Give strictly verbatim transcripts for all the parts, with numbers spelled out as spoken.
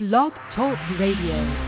Blog Talk Radio.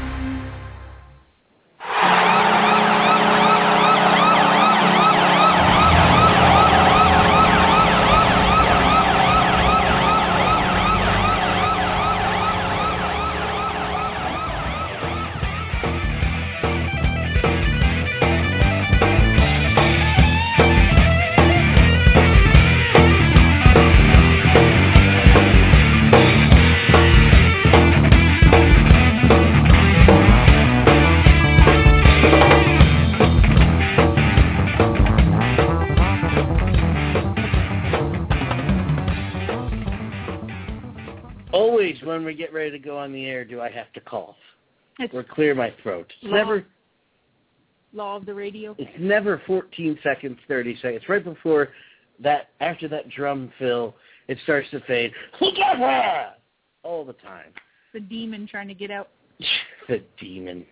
When we get ready to go on the air, do I have to cough it's or clear my throat? It's law, never law of the radio. It's never fourteen seconds, thirty seconds. Right before that, after that drum fill, it starts to fade. All the time. The demon trying to get out. The demon.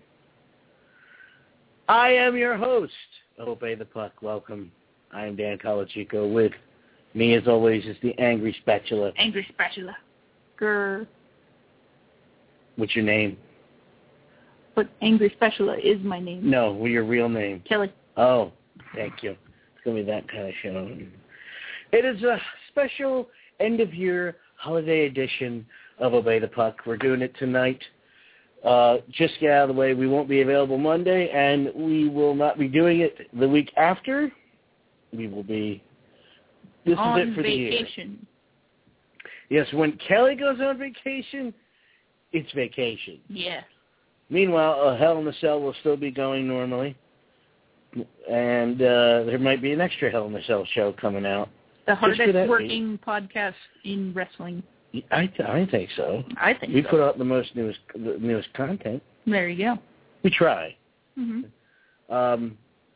I am your host, Obey the Puck. Welcome. I am Dan Colachico. With me, as always, is the Angry Spatula. Angry Spatula. Grr. What's your name? But Angry Spatula is my name. No, what's your real name? Kelly. Oh, thank you. It's going to be that kind of show. It is a special end-of-year holiday edition of Obey the Puck. We're doing it tonight. Uh, just get out of the way. We won't be available Monday, and we will not be doing it the week after. We will be... This on is it for vacation. the year. Yes, when Kelly goes on vacation... It's vacation. Yeah. Meanwhile, a Hell in a Cell will still be going normally, and uh, there might be an extra Hell in a Cell show coming out. The hardest working week. podcast in wrestling. I, th- I think so. I think we so. put out the most newest the newest content. There you go. We try. Mm-hmm. Um,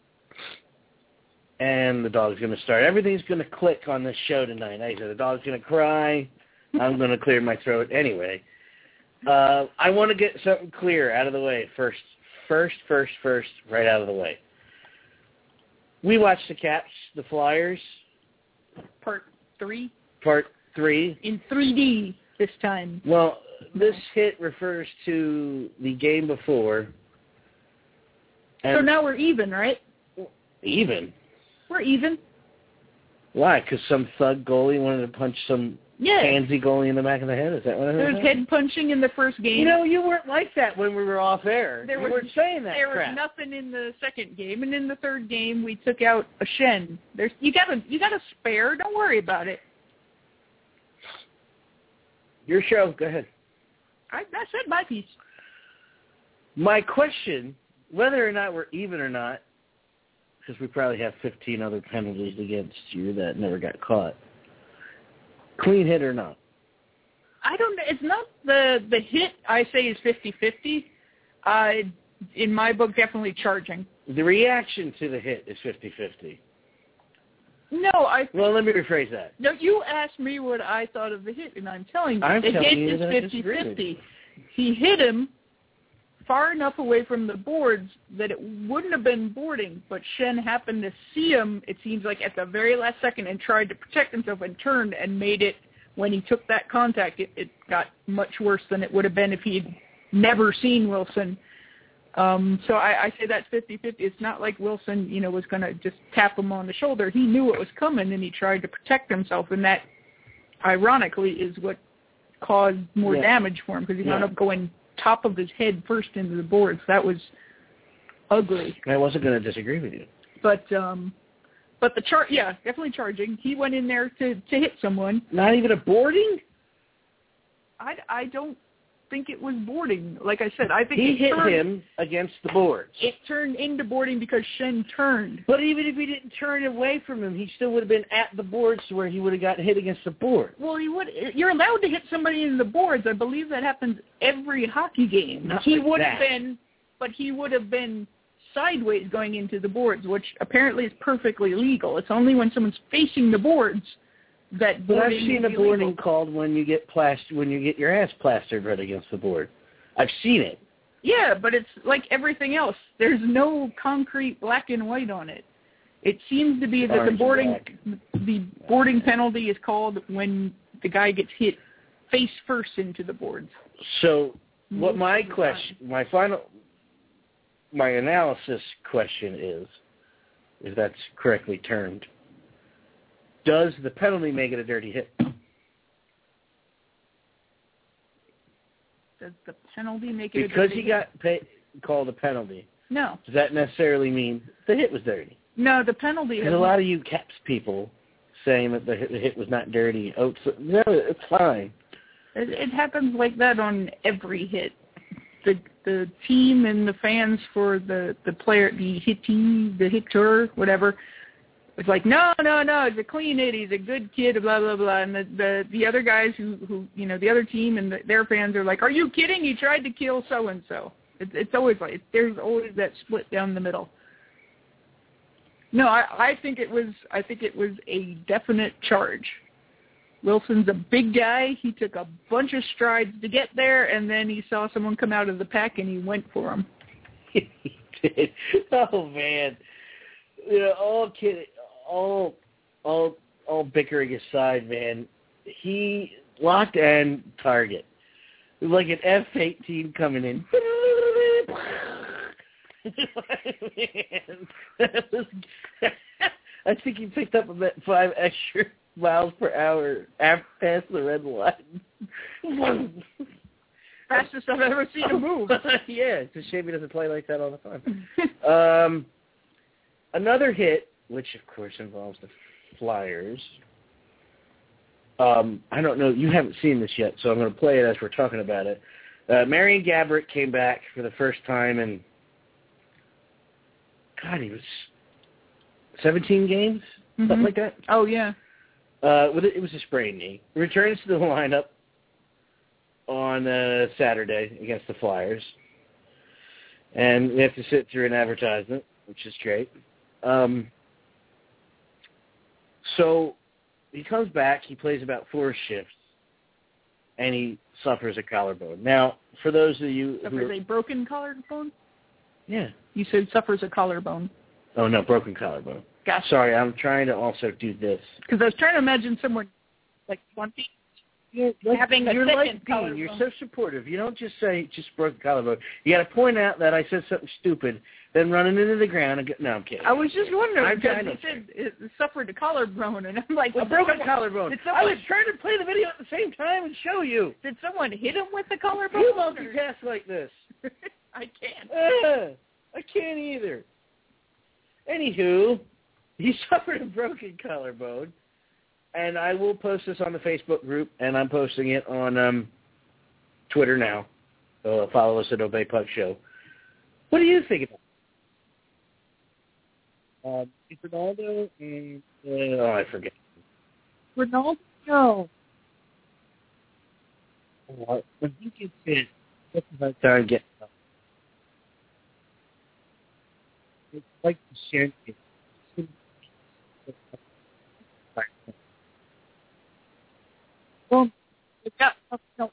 and the dog's going to start. Everything's going to click on this show tonight. I said the dog's going to cry. I'm going to clear my throat anyway. Uh, I want to get something clear out of the way first. First, first, first, right out of the way. We watched the Caps, the Flyers. Part three? Part three. In three D this time. Well, this hit refers to the game before. So now we're even, right? Even? We're even. Why? Because some thug goalie wanted to punch some... Yeah. Pansy goalie in the back of the head? Is that what I heard? There was head punching in the first game. You know, you weren't like that when we were off air. There you was, weren't saying that There crap. was nothing in the second game, and in the third game we took out a Shen. There's you got a you got a spare. Don't worry about it. Your show. Go ahead. I, I said my piece. My question, whether or not we're even or not, because we probably have fifteen other penalties against you that never got caught. Clean hit or not? I don't know. It's not the, the hit I say is fifty-fifty. Uh, in my book, definitely charging. The reaction to the hit is fifty-fifty. No, I... Well, let me rephrase that. No, you asked me what I thought of the hit, and I'm telling you, I'm the telling hit you is that fifty-fifty. He hit him far enough away from the boards that it wouldn't have been boarding, but Shen happened to see him, it seems like, at the very last second and tried to protect himself and turned and made it, when he took that contact, it, it got much worse than it would have been if he'd never seen Wilson. Um, so I, I say that's fifty-fifty. It's not like Wilson, you know, was going to just tap him on the shoulder. He knew it was coming, and he tried to protect himself, and that, ironically, is what caused more yeah. damage for him, because he yeah. wound up going top of his head first into the boards. That was ugly. I wasn't going to disagree with you. But um, but the char yeah, definitely charging. He went in there to, to hit someone. Not even a boarding? I, I don't think it was boarding. Like I said, I think he it hit turned, him against the boards. It turned into boarding because Shen turned. But even if he didn't turn away from him, he still would have been at the boards where he would have gotten hit against the board. Well, he would. You're allowed to hit somebody in the boards. I believe that happens every hockey game. Not he like would that. have been, but he would have been sideways going into the boards, which apparently is perfectly legal. It's only when someone's facing the boards that boarding. But I've seen is a boarding illegal. called when you get plast- when you get your ass plastered right against the board. I've seen it. Yeah, but it's like everything else. There's no concrete black and white on it. It seems to be that Orange the boarding black. the boarding penalty is called when the guy gets hit face first into the boards. So what my question, my final, my analysis question is, if that's correctly termed, does the penalty make it a dirty hit? Does the penalty make it because a dirty hit? he got pay, called a penalty? No. Does that necessarily mean the hit was dirty? No, the penalty. There's a lot of you Caps people saying that the hit, the hit was not dirty. Oh, it's, no, it's fine. It, it happens like that on every hit. The the team and the fans for the, the player, the hittee, the hitter, whatever, it's like, no, no, no, it's a clean hit. He's a good kid, blah, blah, blah. And the, the, the other guys who, who, you know, the other team and the, their fans are like, are you kidding? He tried to kill so-and-so. It, it's always like, there's always that split down the middle. No, I, I think it was, I think it was a definite charge. Wilson's a big guy. He took a bunch of strides to get there, and then he saw someone come out of the pack, and he went for him. He did. Oh, man. You know, all kidding. All, all, all bickering aside, man, he locked and target. It was like an F eighteen coming in. Man, that was, I think he picked up about five extra miles per hour after past the red line. Fastest I've ever seen him move. Yeah, it's a shame he doesn't play like that all the time. um, another hit, which of course involves the Flyers. Um, I don't know. You haven't seen this yet, so I'm going to play it as we're talking about it. Uh, Marian Gaborik came back for the first time in, God, he was seventeen games, mm-hmm. something like that. Oh, yeah. Uh, with it, it was a sprained knee. He returns to the lineup on uh, Saturday against the Flyers, and we have to sit through an advertisement, which is great. Um, so he comes back, he plays about four shifts, and he suffers a collarbone. Now, for those of you suffers who suffers a broken collarbone? Yeah. You said suffers a collarbone. Oh, no, broken collarbone. Gotcha. Sorry, I'm trying to also do this. Because I was trying to imagine someone like twenty You're like, having a you're second like collarbone. You're so supportive. You don't just say just broken collarbone. You got to point out that I said something stupid, then running into the ground and get. No, I'm kidding. I was just wondering I'm because trying you said it suffered a collarbone, and I'm like, a broken someone, collarbone. Did someone, I was trying to play the video at the same time and show you. Did someone hit him with the collarbone? You multitask like this. I can't. Uh, I can't either. Anywho, he suffered a broken collarbone, and I will post this on the Facebook group, and I'm posting it on um, Twitter now. So follow us at Obey Puck Show. What do you think about it? Um, Ronaldo and uh, oh, I forget. Ronaldo? No. Oh, when he gets hit, that's about time getting up. It's like the share. Well, it got no.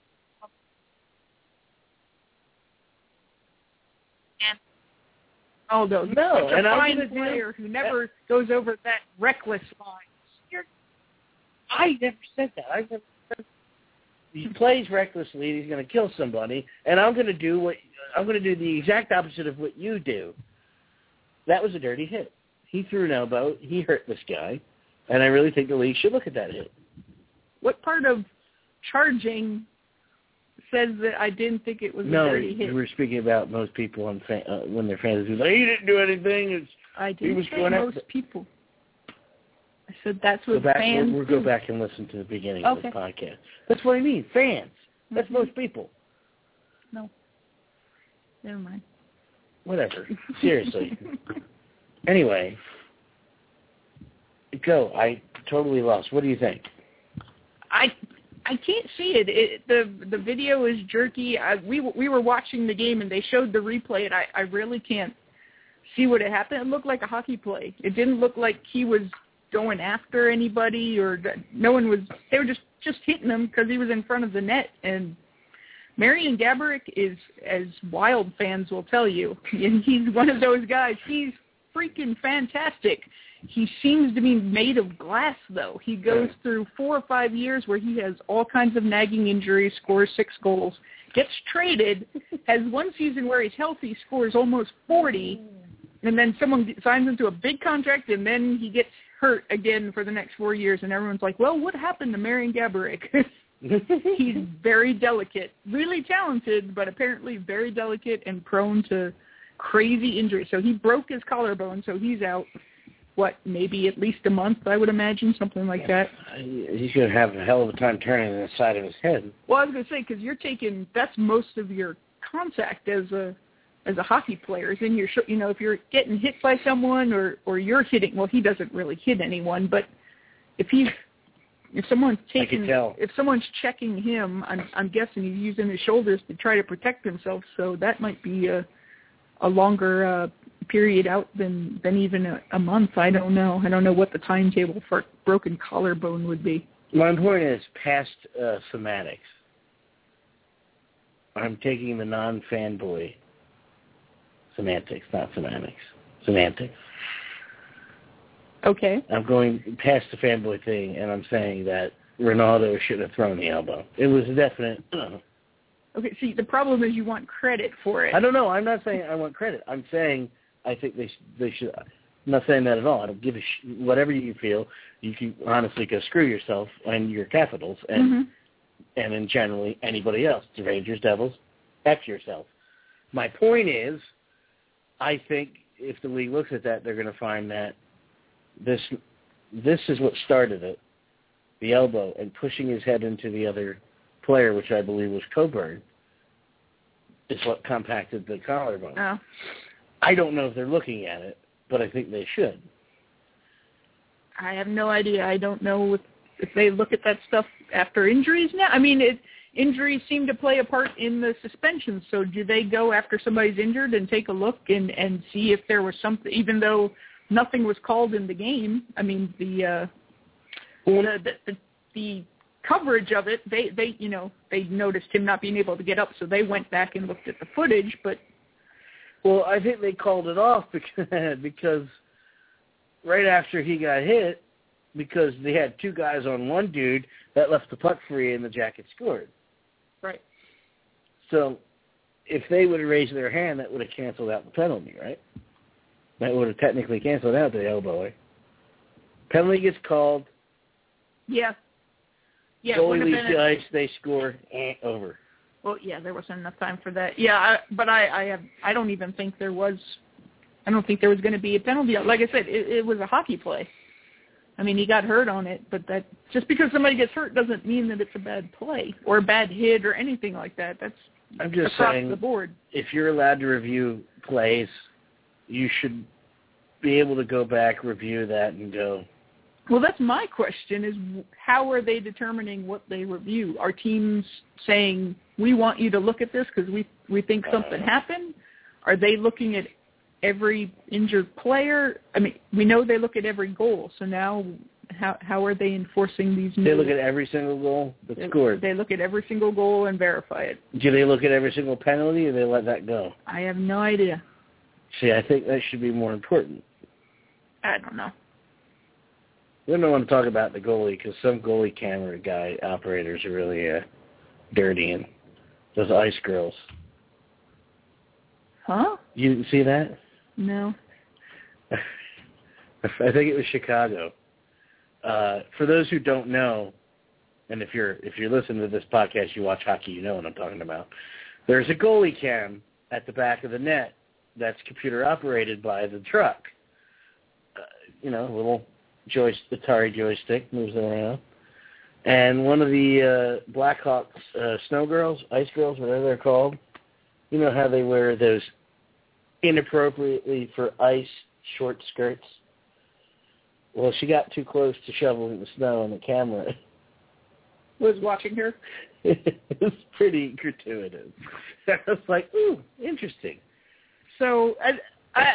And Aldo, no, such and a I'm fine player who never goes over that reckless line. You're, I never said that. I never said he plays recklessly. He's going to kill somebody, and I'm going to do what I'm going to do the exact opposite of what you do. That was a dirty hit. He threw an elbow. He hurt this guy, and I really think the league should look at that hit. What part of charging says that I didn't think it was no, a dirty hit? No, we were speaking about most people on fan, uh, when their fans were like, he didn't do anything. It's, I didn't he was say going most out. people. I said that's what go back, fans We'll, we'll do. go back and listen to the beginning okay. of the podcast. That's what I mean, fans. That's mm-hmm. most people. No. Never mind. Whatever. Seriously. Anyway, go. I totally lost. What do you think? I I can't see it. it the the video is jerky. I, we we were watching the game and they showed the replay, and I, I really can't see what had happened. It looked like a hockey play. It didn't look like he was going after anybody or that no one was. They were just just hitting him because he was in front of the net. And Marian Gaborik is, as Wild fans will tell you, he's one of those guys. He's freaking fantastic. he seems to be made of glass, though. He goes through four or five years where he has all kinds of nagging injuries, scores six goals, gets traded, has one season where he's healthy, scores almost forty, and then someone signs him to a big contract, and then he gets hurt again for the next four years, and everyone's like, well, what happened to Marian Gaborik? He's very delicate, really talented, but apparently very delicate and prone to crazy injuries. So he broke his collarbone, so he's out, what, maybe at least a month, I would imagine, something like that. He's going to have a hell of a time turning the side of his head. Well, I was going to say, because you're taking, that's most of your contact as a as a hockey player, is in your, you know, if you're getting hit by someone or, or you're hitting, well, he doesn't really hit anyone, but if he's, if someone's taking, if someone's checking him, I'm, I'm guessing he's using his shoulders to try to protect himself, so that might be a, a longer uh, period out than, than even a, a month. I don't know. I don't know what the timetable for broken collarbone would be. My point is past uh, semantics. I'm taking the non-fanboy semantics, not semantics. Semantics. Okay. I'm going past the fanboy thing, and I'm saying that Ronaldo should have thrown the elbow. It was a definite. Uh, okay. See, the problem is you want credit for it. I don't know. I'm not saying I want credit. I'm saying I think they sh- they should. I'm not saying that at all. I don't give a sh- whatever you feel. You can honestly go screw yourself and your Capitals and mm-hmm. and then generally anybody else. The Rangers, Devils, F yourself. My point is, I think if the league looks at that, they're going to find that this this is what started it, the elbow, and pushing his head into the other player, which I believe was Coburn, is what compacted the collarbone. Oh. I don't know if they're looking at it, but I think they should. I have no idea. I don't know if, if they look at that stuff after injuries now. I mean, it, injuries seem to play a part in the suspension, so do they go after somebody's injured and take a look and, and see if there was something, even though nothing was called in the game? I mean, the uh, the, the, the coverage of it, they, they, you know, they noticed him not being able to get up, so they went back and looked at the footage, but... Well, I think they called it off because, because right after he got hit, because they had two guys on one dude that left the puck free and the Jackets scored. Right. So if they would have raised their hand, that would have canceled out the penalty, right? That would have technically canceled out the elbow. Right? Penalty gets called. Yeah. Yeah. Goalie leaves the ice, they score, eh, over. Well, yeah, there wasn't enough time for that. Yeah, I, but I, I have, I don't even think there was, I don't think there was going to be a penalty. Like I said, it, it was a hockey play. I mean, he got hurt on it, but that just because somebody gets hurt doesn't mean that it's a bad play or a bad hit or anything like that. That's I'm just across saying, the board. If you're allowed to review plays, you should be able to go back, review that, and go. Well, that's my question, is how are they determining what they review? Are teams saying, we want you to look at this because we, we think something uh, happened? Are they looking at every injured player? I mean, we know they look at every goal, so now how how are they enforcing these new... They look at every single goal that's they, scored. They look at every single goal and verify it. Do they look at every single penalty, or they let that go? I have no idea. See, I think that should be more important. I don't know. We don't want to talk about the goalie because some goalie camera guy operators are really uh, dirty, and those ice girls. Huh? You didn't see that? No. I think it was Chicago. Uh, for those who don't know, and if you're if you're listening to this podcast, you watch hockey, you know what I'm talking about. There's a goalie cam at the back of the net that's computer operated by the truck. Uh, you know, a little joystick, Atari joystick moves it around. And one of the uh, Blackhawks uh, snow girls, ice girls, whatever they're called, you know how they wear those inappropriately for ice short skirts? Well, she got too close to shoveling the snow, and the camera was watching her. It was pretty gratuitous. I was like, ooh, interesting. So, I, I,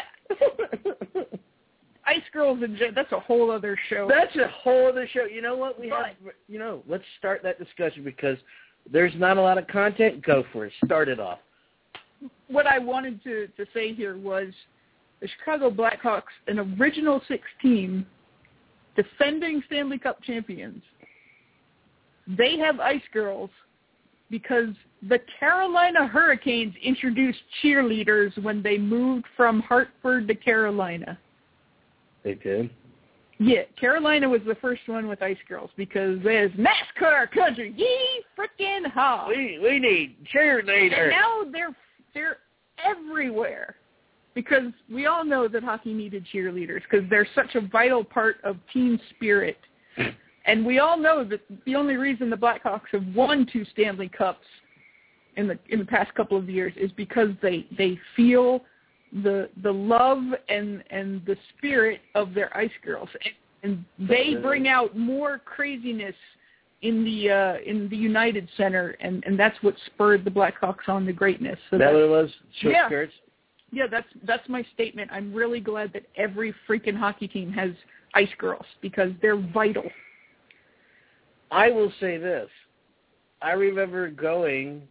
Ice Girls, and that's a whole other show. That's a whole other show. You know what? We but, have, you know, let's start that discussion because there's not a lot of content. Go for it. Start it off. What I wanted to, to say here was the Chicago Blackhawks, an original six team, defending Stanley Cup champions, they have ice girls because the Carolina Hurricanes introduced cheerleaders when they moved from Hartford to Carolina. They did? Yeah, Carolina was the first one with ice girls because there's NASCAR country. Yee frickin' ha! We we need cheerleaders. And now they're they're everywhere because we all know that hockey needed cheerleaders because they're such a vital part of team spirit. And we all know that the only reason the Blackhawks have won two Stanley Cups in the in the past couple of years is because they they feel the the love and and the spirit of their ice girls, and they bring out more craziness in the uh, in the United Center, and, and that's what spurred the Blackhawks on to greatness. So that what it was? Short yeah, skirts? Yeah, that's that's my statement. I'm really glad that every freaking hockey team has ice girls because they're vital. I will say this. I remember going,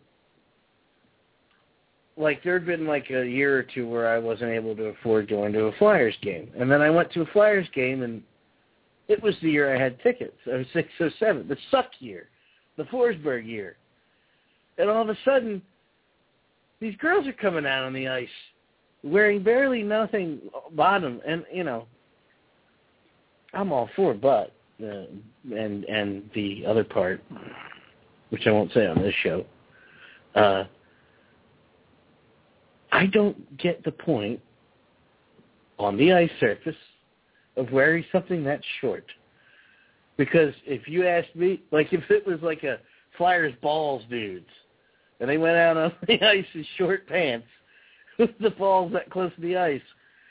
like there had been like a year or two where I wasn't able to afford going to a Flyers game. And then I went to a Flyers game, and it was the year I had tickets. I was six or seven, the Suck year, the Forsberg year. And all of a sudden, these girls are coming out on the ice wearing barely nothing bottom. And, you know, I'm all for butt. Uh, and and the other part, which I won't say on this show, uh, I don't get the point on the ice surface of wearing something that short. Because if you asked me, like if it was like a Flyers balls dudes, and they went out on the ice in short pants with the balls that close to the ice,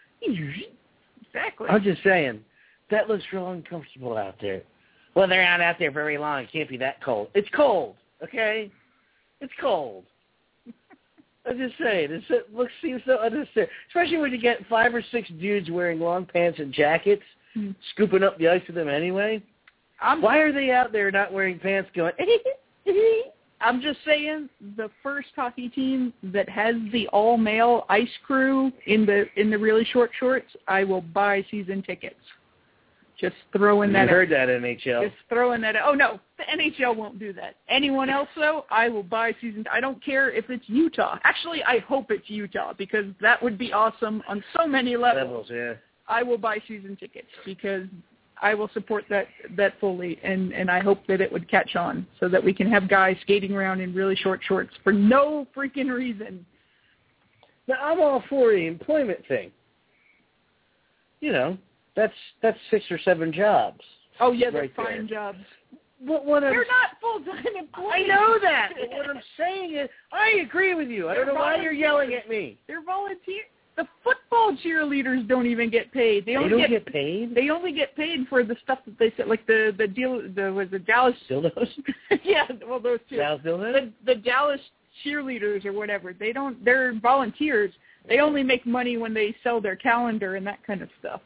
exactly. I'm just saying, that looks real uncomfortable out there. Well, they're not out there very long. It can't be that cold. It's cold, okay? It's cold. I'm just saying. It's, it looks seems so unnecessary, especially when you get five or six dudes wearing long pants and jackets, hmm. scooping up the ice with them anyway. I'm, Why are they out there not wearing pants going, I'm just saying, the first hockey team that has the all-male ice crew in the in the really short shorts, I will buy season tickets. Just throwing that out. You heard out. that, N H L. Just throwing that out. Oh, no, the N H L won't do that. Anyone else, though, I will buy season. I don't care if it's Utah. Actually, I hope it's Utah because that would be awesome on so many levels. Levels, yeah. I will buy season tickets because I will support that, that fully, and, and I hope that it would catch on so that we can have guys skating around in really short shorts for no freaking reason. Now, I'm all for the employment thing. You know. That's that's six or seven jobs. Oh, yeah, they're right fine there. jobs. What, what they're not full-time employees. I know that. But what I'm saying is, I agree with you. I they're don't know why you're yelling at me. They're volunteer. The football cheerleaders don't even get paid. They, they only don't get, get paid? They only get paid for the stuff that they said, like the, the deal, the, was the Dallas... Dildos? Yeah, well, those two. Dallas dildos? The, the Dallas cheerleaders or whatever, they don't, they're volunteers. They only make money when they sell their calendar and that kind of stuff.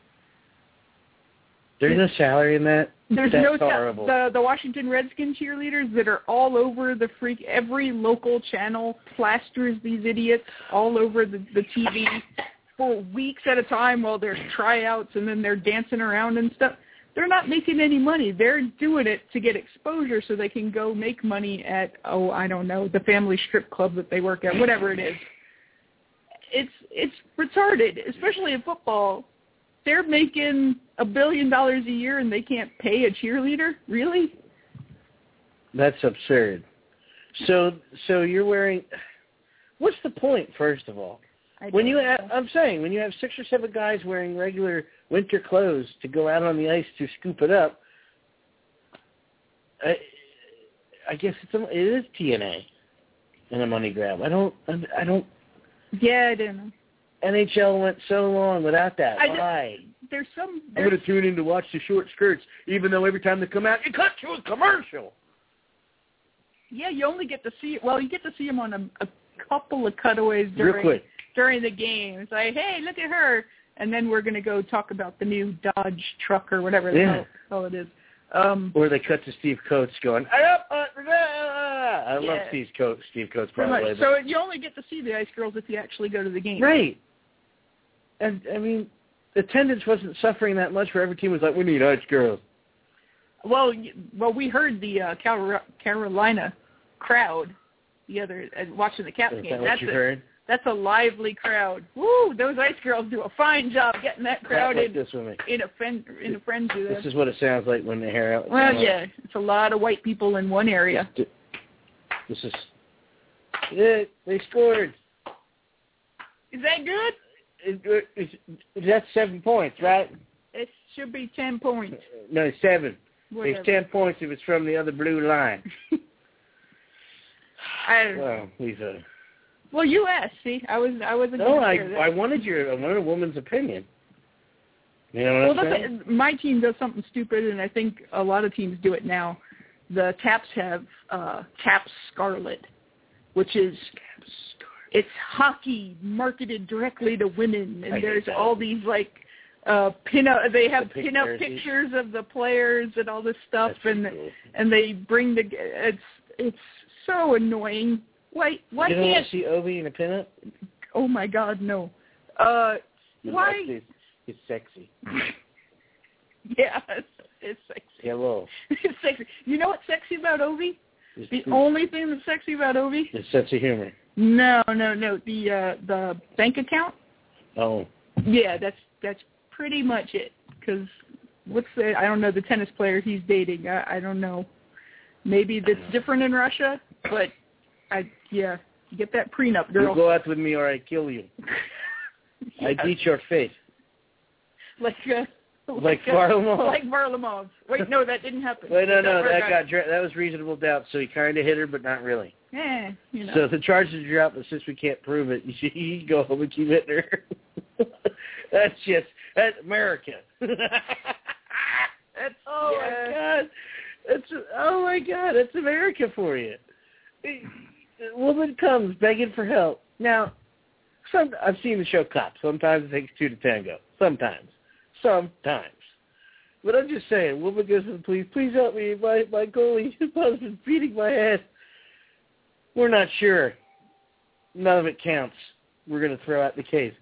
There's no salary in that? There's That's no horrible. The the Washington Redskins cheerleaders that are all over the freak. Every local channel plasters these idiots all over the, the T V for weeks at a time while there's tryouts and then they're dancing around and stuff. They're not making any money. They're doing it to get exposure so they can go make money at, oh, I don't know, the family strip club that they work at, whatever it is. It's it's retarded, especially in football. They're making a billion dollars a year and they can't pay a cheerleader? Really? That's absurd. So, so you're wearing. What's the point? First of all, when you have, I'm saying when you have six or seven guys wearing regular winter clothes to go out on the ice to scoop it up, I, I guess it's a, it is T N A and a money grab. I don't. I don't. Yeah, I don't know. N H L went so long without that. I Why? There's some. There's... I'm going to tune in to watch the short skirts, even though every time they come out, it cuts to a commercial. Yeah, you only get to see. Well, you get to see them on a, a couple of cutaways during Real quick. during the game. It's like, hey, look at her, and then we're going to go talk about the new Dodge truck or whatever the yeah. hell, hell it is. Um, or they cut to Steve Coates going, I love yeah. Steve Coates, Steve Coates, by the way. So you only get to see the Ice Girls if you actually go to the game. Right. And, I mean, attendance wasn't suffering that much where every team was like, we need ice girls. Well, well, we heard the uh, Carolina crowd the other uh, watching the Caps game. Is that That's what you a, heard? That's a lively crowd. Woo! Those ice girls do a fine job getting that crowd like in, this women. in a fen- in a frenzy. This is what it sounds like when they hair out. Well, yeah, it's a lot of white people in one area. This is it. They scored. Is that good? It, it, it, that's seven points, right? It should be ten points. No, seven. Whatever. It's ten points if it's from the other blue line. I, well, we've. Uh, well, you asked. See, I was. I wasn't. No, I. That. I wanted your. I wanted a woman's opinion. You know what well, I'm saying? The, my team does something stupid, and I think a lot of teams do it now. The Caps have uh, Caps Scarlet, which is Caps Scarlet. It's hockey marketed directly to women, and I there's that. all these like uh, pin up. They have the pin up pictures of the players and all this stuff, That's and cool. and they bring the. It's it's so annoying. Why? Why you don't can't want to see Ovi in a pinup? Oh my God, no. Uh, No, why? It's, it's sexy. Yeah, it's, it's sexy. Hello. It's sexy. You know what's sexy about Ovi? It's, The only thing that's sexy about Ovi? It's sense of humor. No, no, no. The uh, the bank account. Oh. Yeah, that's that's pretty much it. Because what's the? I don't know the tennis player he's dating. I, I don't know. Maybe that's different in Russia, but I yeah. Get that prenup, girl. You go out with me or I kill you. Yeah. I beat your face. Like uh, Like, like uh, Varlamov? Like Varlamov. Wait, no, that didn't happen. Wait, no, no, that got, got dra- that was reasonable doubt. So he kind of hit her, but not really. Eh, you know. So the charges are dropped, but since we can't prove it, you should you go home and keep hitting her. That's just that's America. That's oh yeah. my God. That's oh my God. That's America for you. A woman comes begging for help. Now, some I've seen the show Cops. Sometimes it takes two to tango. Sometimes. Sometimes. But I'm just saying, woman goes to the police, please help me. My my goalie husband's beating my ass. We're not sure. None of it counts. We're going to throw out the case.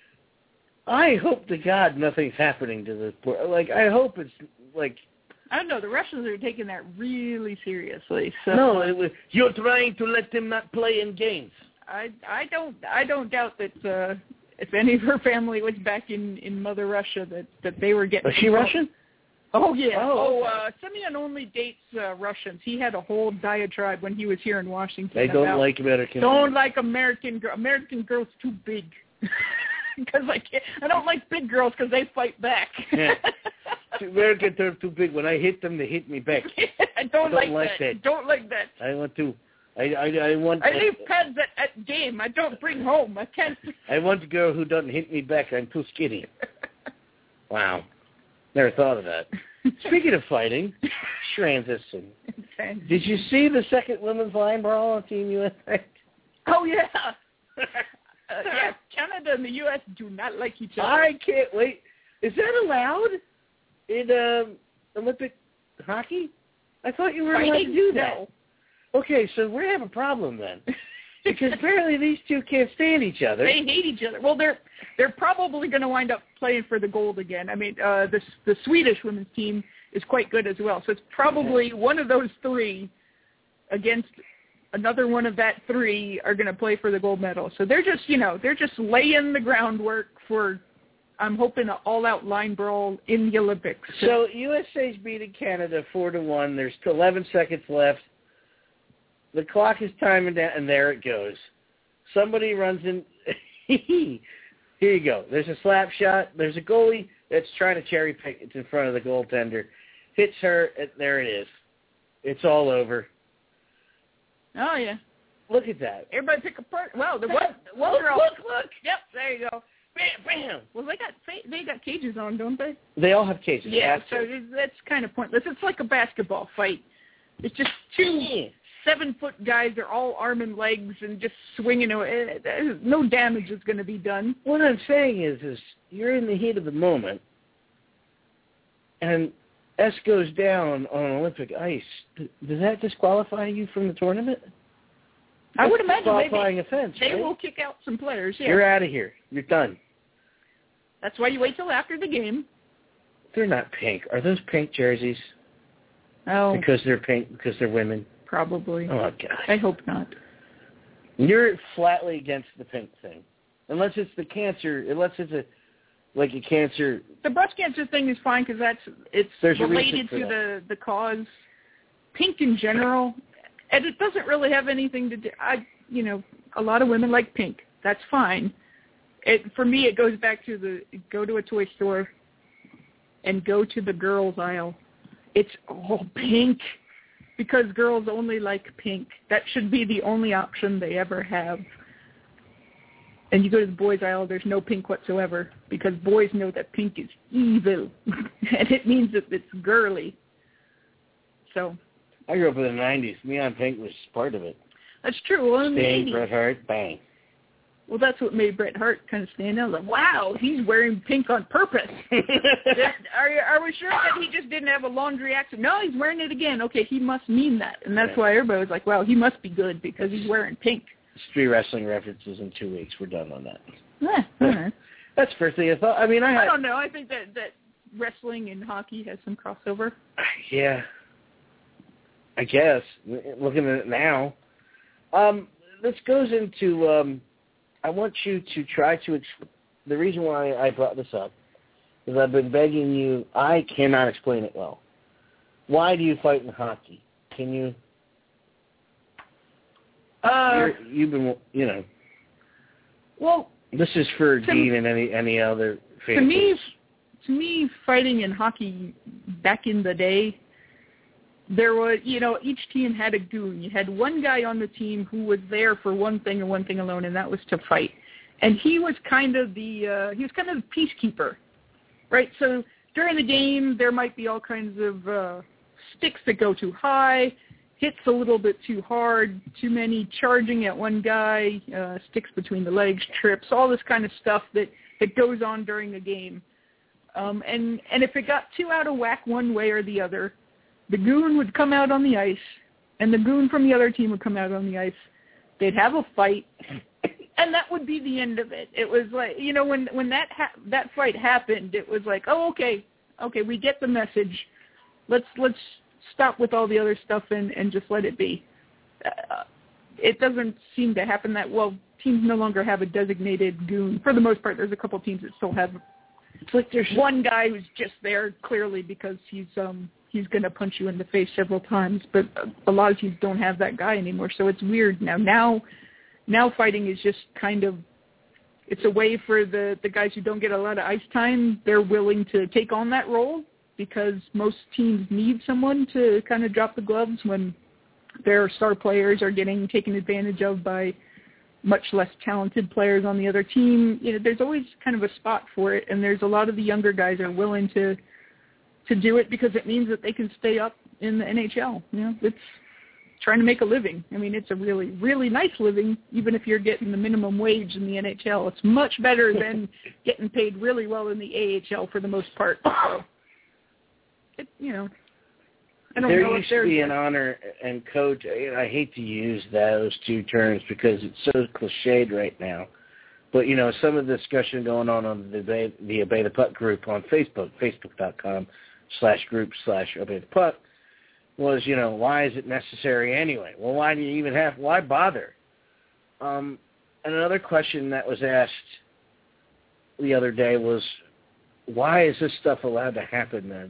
I hope to God nothing's happening to this poor. Like, I hope it's, like... I don't know. The Russians are taking that really seriously. So No, it was, you're trying to let them not play in games. I I don't I don't doubt that uh, if any of her family was back in, in Mother Russia that, that they were getting. Was she Russian? Oh yeah. Oh, Oh, okay. uh, Simeon only dates uh, Russians. He had a whole diatribe when he was here in Washington. They don't about, like American. Don't like American girl. American girls too big. Because I can't. I don't like big girls because they fight back. Yeah. Americans are too big. When I hit them, they hit me back. I don't, I don't like, like that. that. Don't like that. I want to. I I, I want. I leave pads at, at game. I don't bring home. I can't. I want a girl who doesn't hit me back. I'm too skinny. Wow. Never thought of that. Speaking of fighting, transition. Did you see the second women's line brawl on Team U S A? Oh yeah. uh, yeah. Canada and the U S do not like each other. I can't wait. Is that allowed in um, Olympic hockey? I thought you were allowed to do that. No. Okay, so we have a problem then. Because apparently these two can't stand each other. They hate each other. Well, they're they're probably going to wind up playing for the gold again. I mean, uh, the the Swedish women's team is quite good as well. So it's probably one of those three against another one of that three are going to play for the gold medal. So they're just, you know, they're just laying the groundwork for, I'm hoping, an all-out line brawl in the Olympics. So U S A's beating Canada four to one. There's eleven seconds left. The clock is timing down, and there it goes. Somebody runs in. Here you go. There's a slap shot. There's a goalie that's trying to cherry pick. It's in front of the goaltender. Hits her, and there it is. It's all over. Oh, yeah. Look at that. Everybody pick apart. Well, the one, one Look, girl. look, look. Yep, there you go. Bam, bam. Well, they got they got cages on, don't they? They all have cages. Yeah, That's so it. it- that's kind of pointless. It's like a basketball fight. It's just two Yeah. seven-foot guys. They're all arm and legs and just swinging away. No damage is going to be done. What I'm saying is, is you're in the heat of the moment, and S goes down on Olympic ice. D- Does that disqualify you from the tournament? I would That's imagine disqualifying maybe offense. they right? will kick out some players. Yeah. You're out of here. You're done. That's why you wait till after the game. They're not pink. Are those pink jerseys? Oh. Because they're pink, because they're women? Probably. Oh, God. I hope not. You're flatly against the pink thing. Unless it's the cancer, unless it's a, like a cancer. The breast cancer thing is fine because that's, it's There's related to that. the, the cause. Pink in general, and it doesn't really have anything to do, I, you know, a lot of women like pink. That's fine. It, for me, it goes back to the, go to a toy store and go to the girls aisle. It's all pink because girls only like pink. That should be the only option they ever have. And you go to the boys aisle, there's no pink whatsoever because boys know that pink is evil. And it means that it's girly. So I grew up in the nineties. Neon pink was part of it. That's true. Well, in the Sting, eighties. Bret Hart, bang. Well, that's what made Bret Hart kind of stand out. Like, wow, he's wearing pink on purpose. are, are we sure that he just didn't have a laundry accident? No, he's wearing it again. Okay, he must mean that. And that's yeah. why everybody was like, wow, he must be good because he's wearing pink. Street wrestling references in two weeks. We're done on that. Yeah, all right. That's the first thing I thought. I mean, I had, I don't know. I think that, that wrestling and hockey has some crossover. Yeah. I guess. Looking at it now. Um, this goes into... Um, I want you to try to, exp- the reason why I brought this up is I've been begging you, I cannot explain it well. Why do you fight in hockey? Can you? Uh, You're, you've been, you know. Well. This is for to, Dean and any any other fans. To me, to me, fighting in hockey back in the day, there was, you know, each team had a goon. You had one guy on the team who was there for one thing and one thing alone, and that was to fight. And he was kind of the, uh, he was kind of the peacekeeper, right? So during the game, there might be all kinds of uh, sticks that go too high, hits a little bit too hard, too many charging at one guy, uh, sticks between the legs, trips, all this kind of stuff that, that goes on during a game. Um, and, and if it got too out of whack one way or the other, the goon would come out on the ice, and the goon from the other team would come out on the ice. They'd have a fight, and that would be the end of it. It was like, you know, when when that ha- that fight happened, it was like, oh, okay, okay, we get the message. Let's let's stop with all the other stuff and, and just let it be. Uh, it doesn't seem to happen that well. Teams no longer have a designated goon. For the most part, there's a couple teams that still have. It's like there's one guy who's just there clearly because he's um. he's going to punch you in the face several times, but a lot of teams don't have that guy anymore, so it's weird now. Now, now fighting is just kind of, it's a way for the, the guys who don't get a lot of ice time, they're willing to take on that role because most teams need someone to kind of drop the gloves when their star players are getting taken advantage of by much less talented players on the other team. You know, there's always kind of a spot for it, and there's a lot of the younger guys are willing to to do it because it means that they can stay up in the N H L. You know, it's trying to make a living. I mean, it's a really, really nice living, even if you're getting the minimum wage in the N H L. It's much better than getting paid really well in the A H L for the most part. So, it, you know, I don't there know used if to be an honor and coach. I hate to use those two terms because it's so cliched right now. But, you know, some of the discussion going on on the, the Obey the Puck group on Facebook, facebook.com slash group slash Obey the Puck, was, you know, why is it necessary anyway? Well, why do you even have, why bother? Um, and another question that was asked the other day was, why is this stuff allowed to happen then?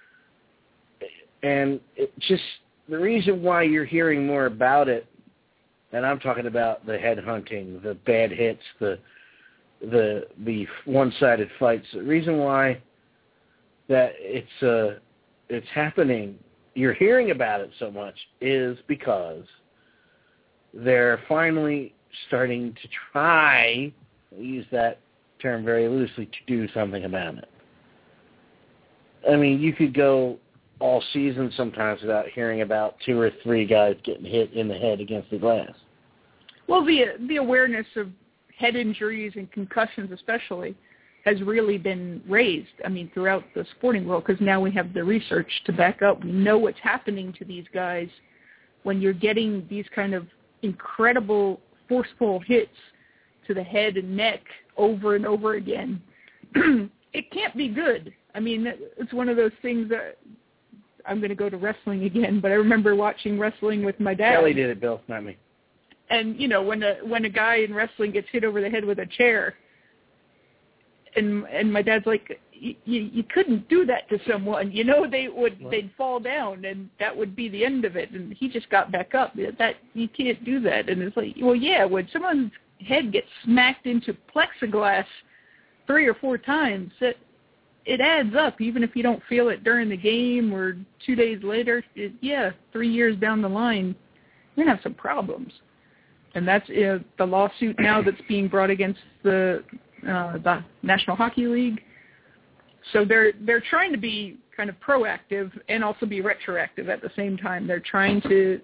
And it just, the reason why you're hearing more about it, and I'm talking about the headhunting, the bad hits, the the the one-sided fights. The reason why that it's uh it's happening, you're hearing about it so much, is because they're finally starting to try, I use that term very loosely, to do something about it. I mean, you could go all season sometimes without hearing about two or three guys getting hit in the head against the glass. Well, the the awareness of head injuries and concussions especially has really been raised, I mean, throughout the sporting world, because now we have the research to back up. We know what's happening to these guys when you're getting these kind of incredible, forceful hits to the head and neck over and over again. it can't be good. I mean, it's one of those things that I'm going to go to wrestling again, but I remember watching wrestling with my dad. Kelly did it, Bill, not me. And, you know, when a when a guy in wrestling gets hit over the head with a chair, and and my dad's like, you you couldn't do that to someone. You know, they would what? they'd fall down, and that would be the end of it. And he just got back up. That you can't do that. And it's like, well, yeah, when someone's head gets smacked into plexiglass three or four times, it it adds up. Even if you don't feel it during the game or two days later, it, yeah, three years down the line, you're gonna have some problems. And that's uh, the lawsuit now that's being brought against the uh, the National Hockey League. So they're they're trying to be kind of proactive and also be retroactive at the same time. They're trying to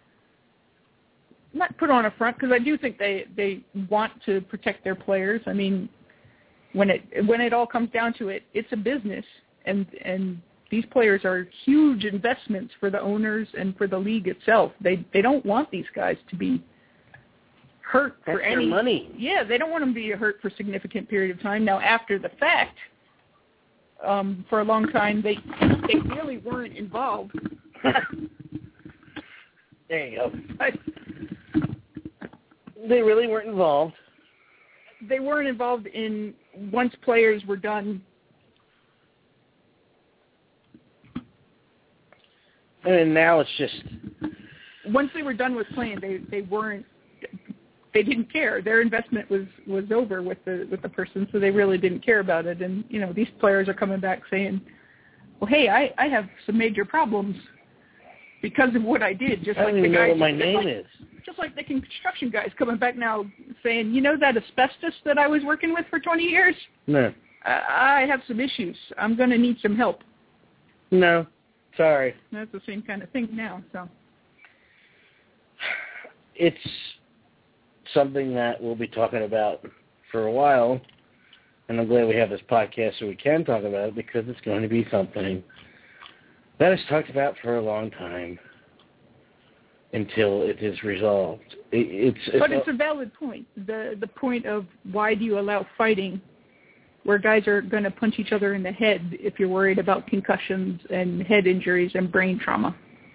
not put on a front, because I do think they, they want to protect their players. I mean, when it when it all comes down to it, it's a business, and and these players are huge investments for the owners and for the league itself. They they don't want these guys to be hurt That's for any their money. Yeah, they don't want them to be hurt for a significant period of time. Now, after the fact, um, for a long time, they they really weren't involved. There you go. I, they really weren't involved. They weren't involved in once players were done. And now it's just once they were done with playing, they they weren't. They didn't care. Their investment was, was over with the with the person, so they really didn't care about it. And, you know, these players are coming back saying, well, hey, I, I have some major problems because of what I did. Just I like don't the even know guys, what my just name like, is. Just like the construction guys coming back now saying, you know that asbestos that I was working with for twenty years? No. I, I have some issues. I'm going to need some help. No. Sorry. That's the same kind of thing now. So it's something that we'll be talking about for a while, and I'm glad we have this podcast so we can talk about it, because it's going to be something that is talked about for a long time until it is resolved. It, it's, it's But it's a valid point. The the point of why do you allow fighting where guys are going to punch each other in the head if you're worried about concussions and head injuries and brain trauma?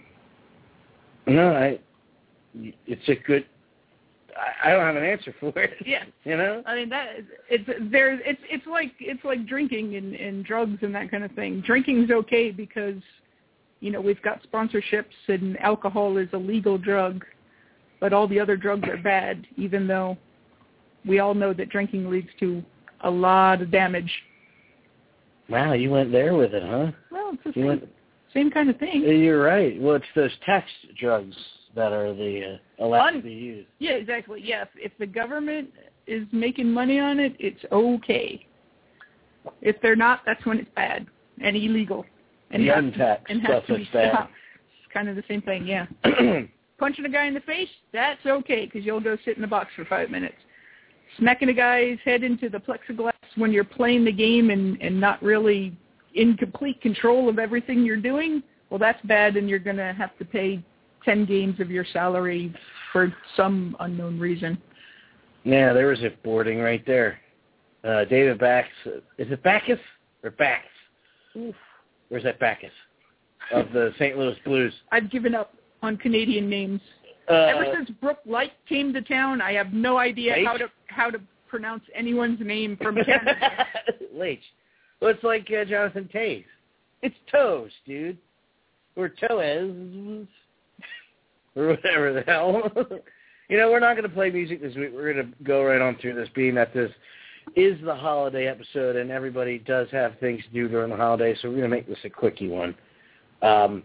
No, I. It's a good. I, I don't have an answer for it. Yeah, you know. I mean that it's there. It's it's like it's like drinking and, and drugs and that kind of thing. Drinking's okay because, you know, we've got sponsorships and alcohol is a legal drug, but all the other drugs are bad. Even though we all know that drinking leads to a lot of damage. Wow, you went there with it, huh? Well, it's the you same, went, same kind of thing. You're right. Well, it's those tax drugs that are the uh, allowed Un- to be used. Yeah, exactly. Yeah, if, if the government is making money on it, it's okay. If they're not, that's when it's bad and illegal. And the has, untaxed and has stuff to be is bad. stopped. It's kind of the same thing, yeah. Punching a guy in the face, that's okay because you'll go sit in the box for five minutes. Smacking a guy's head into the plexiglass when you're playing the game and, and not really in complete control of everything you're doing, well, that's bad, and you're going to have to pay ten games of your salary for some unknown reason. Yeah, there was a boarding right there. Uh, David Backus. Is it Backus or Backus? Oof. Where's that Backus? Of the Saint Louis Blues. I've given up on Canadian names. Uh, Ever since Brooke Light came to town, I have no idea Leitch? how to how to pronounce anyone's name from Canada. Leitch. Well, it's like uh, Jonathan Toews. It's Toes, dude. Or Toes. Or whatever the hell. You know, we're not going to play music this week. We're going to go right on through this, being that this is the holiday episode, and everybody does have things to do during the holiday, so we're going to make this a quickie one. Um,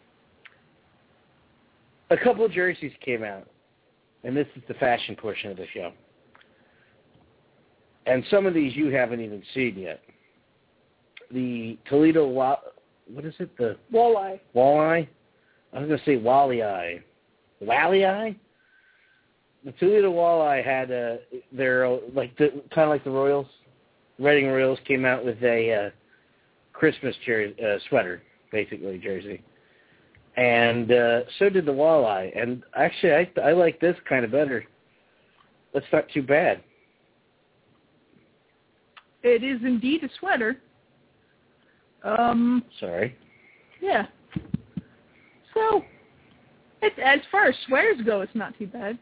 a couple of jerseys came out, and this is the fashion portion of the show. And some of these you haven't even seen yet. The Toledo, wa- what is it? The Walleye. Walleye? I was going to say Walleye. Walleye? The Toledo Walleye had uh, their, uh, like the, kind of like the Royals. Reading Royals came out with a uh, Christmas jersey, uh, sweater, basically, jersey. And uh, so did the Walleye. And actually, I, I like this kind of better. That's not too bad. It is indeed a sweater. Um. Sorry. Yeah. So, it, as far as sweaters go, it's not too bad.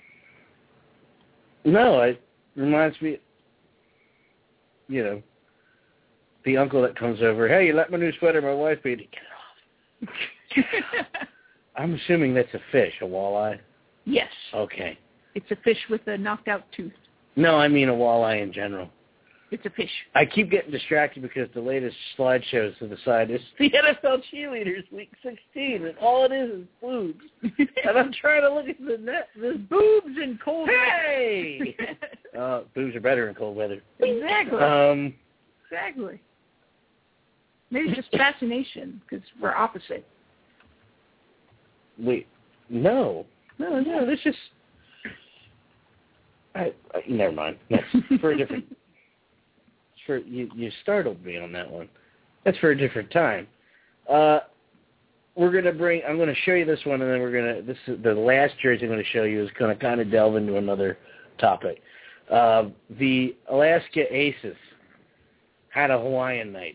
No, it reminds me, you know, the uncle that comes over. Hey, you like my new sweater? My wife made it. Get off. I'm assuming that's a fish, a walleye. Yes. Okay. It's a fish with a knocked out tooth. No, I mean a walleye in general. It's a fish. I keep getting distracted because the latest slideshows to the side is the N F L cheerleaders week sixteen, and all it is is boobs. And I'm trying to look at the net. There's boobs in cold hey! weather. uh, boobs are better in cold weather. Exactly. Um, exactly. Maybe just fascination because we're opposite. Wait, no, no, no. This just. I, I never mind. That's for a different. For you, you startled me on that one. That's for a different time. Uh, we're gonna bring. I'm gonna show you this one, and then we're gonna. This is the last jersey I'm gonna show you is gonna kind of delve into another topic. Uh, the Alaska Aces had a Hawaiian night.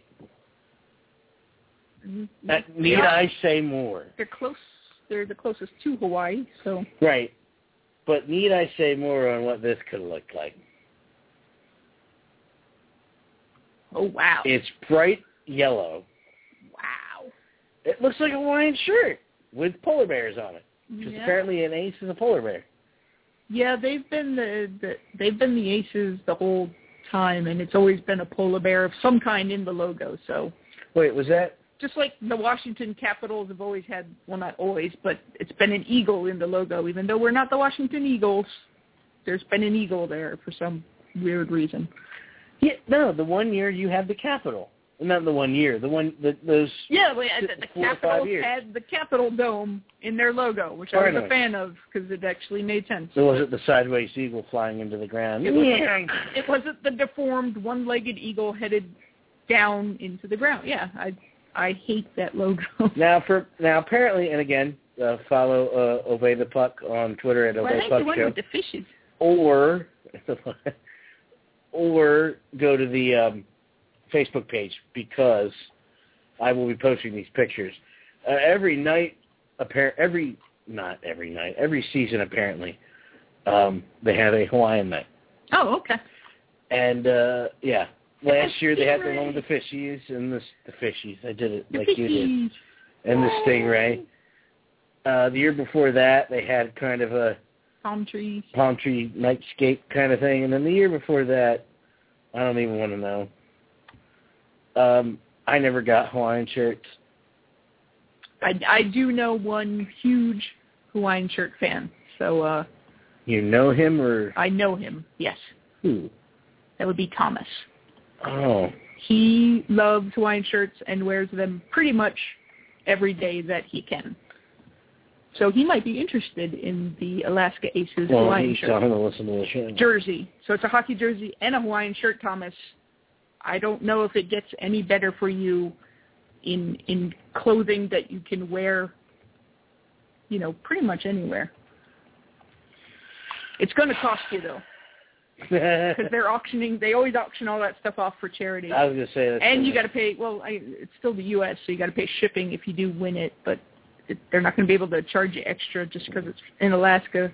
Mm-hmm. Uh, need yeah. I say more? They're close. They're the closest to Hawaii, so. Right, but need I say more on what this could look like? Oh, wow. It's bright yellow. Wow. It looks like a Hawaiian shirt with polar bears on it. Because yeah. apparently an ace is a polar bear. Yeah, they've been the, the they've been the Aces the whole time, and it's always been a polar bear of some kind in the logo. So. Wait, was that? Just like the Washington Capitals have always had, well, not always, but it's been an eagle in the logo. Even though we're not the Washington Eagles, there's been an eagle there for some weird reason. Yeah, no, the one year you have the Capitol. Not the one year, the one, the, those Yeah, the, the, the four Capitals years. had the Capitol Dome in their logo, which I was Finally. a fan of because it actually made sense. So was it the sideways eagle flying into the ground? It wasn't, it wasn't the deformed one-legged eagle headed down into the ground. Yeah, I I hate that logo. Now, for now, apparently, and again, uh, follow uh, Obey the Puck on Twitter at Well, Obey I the like Puck the one Show. with the fishes. Or, or go to the um, Facebook page because I will be posting these pictures. Uh, every night, appar- every, not every night, every season apparently, um, they have a Hawaiian night. Oh, okay. And, uh, yeah, last The year they had the stingray. one with the fishies and the, the fishies. I did it The like you did. fishies. And the stingray. Uh, the year before that, they had kind of a Palm trees. palm tree nightscape kind of thing. And then the year before that, I don't even want to know. Um, I never got Hawaiian shirts. I, I do know one huge Hawaiian shirt fan, so uh, You know him or I know him, yes. who? That would be Thomas. Oh. He loves Hawaiian shirts and wears them pretty much every day that he can. So he might be interested in the Alaska Aces Well, Hawaiian he's shirt. going to listen to the show. Jersey. So it's a hockey jersey and a Hawaiian shirt, Thomas. I don't know if it gets any better for you in in clothing that you can wear, you know, pretty much anywhere. It's going to cost you, though, because they're auctioning. They always auction all that stuff off for charity. I was going to say that. And you got to pay, well, I, it's still the U S, so you got to pay shipping if you do win it, but it, they're not going to be able to charge you extra just because it's in Alaska.